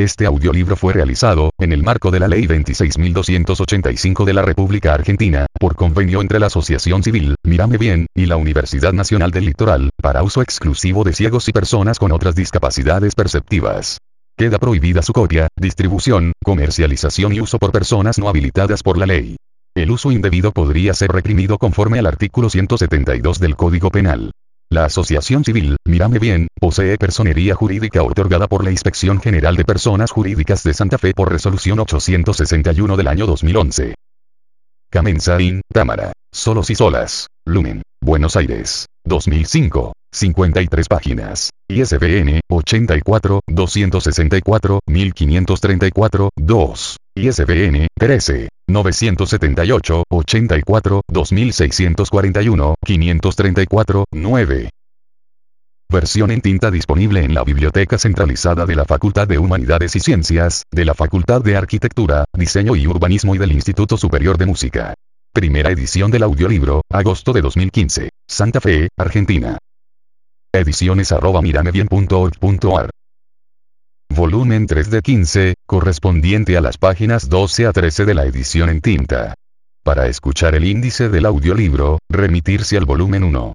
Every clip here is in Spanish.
Este audiolibro fue realizado, en el marco de la Ley 26.285 de la República Argentina, por convenio entre la Asociación Civil, Mírame Bien, y la Universidad Nacional del Litoral, para uso exclusivo de ciegos y personas con otras discapacidades perceptivas. Queda prohibida su copia, distribución, comercialización y uso por personas no habilitadas por la ley. El uso indebido podría ser reprimido conforme al artículo 172 del Código Penal. La Asociación Civil, Mírame Bien, posee personería jurídica otorgada por la Inspección General de Personas Jurídicas de Santa Fe por resolución 861 del año 2011. Kamenzain, Támara. Solos y solas. Lumen. Buenos Aires. 2005. 53 páginas. ISBN, 84, 264, 1534, 2. ISBN, 13, 978, 84, 2641, 534, 9. Versión en tinta disponible en la Biblioteca Centralizada de la Facultad de Humanidades y Ciencias, de la Facultad de Arquitectura, Diseño y Urbanismo y del Instituto Superior de Música. Primera edición del audiolibro, agosto de 2015. Santa Fe, Argentina. Ediciones@miramebien.org.ar. Volumen 3 de 15, correspondiente a las páginas 12 a 13 de la edición en tinta. Para escuchar el índice del audiolibro, remitirse al volumen 1.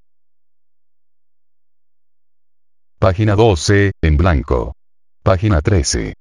Página 12, en blanco. Página 13.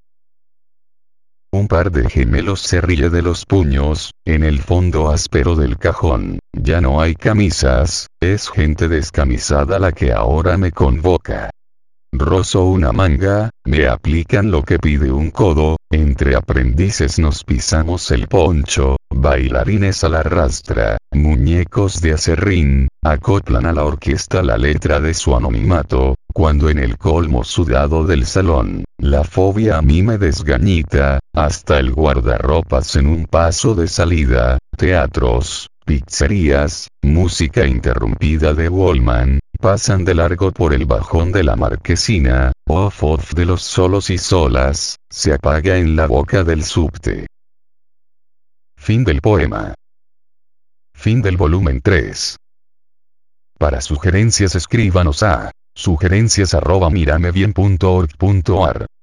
Un par de gemelos se ríe de los puños, en el fondo áspero del cajón. Ya no hay camisas, es gente descamisada la que ahora me convoca. Rozo una manga, me aplican lo que pide un codo, entre aprendices nos pisamos el poncho, bailarines a la rastra, muñecos de acerrín, acoplan a la orquesta la letra de su anonimato, cuando en el colmo sudado del salón, la fobia a mí me desgañita, hasta el guardarropas en un paso de salida, teatros, pizzerías, música interrumpida de Wallman, pasan de largo por el bajón de la marquesina, off de los solos y solas, se apaga en la boca del subte. Fin del poema. Fin del volumen 3. Para sugerencias escríbanos a sugerencias@miramebien.org.ar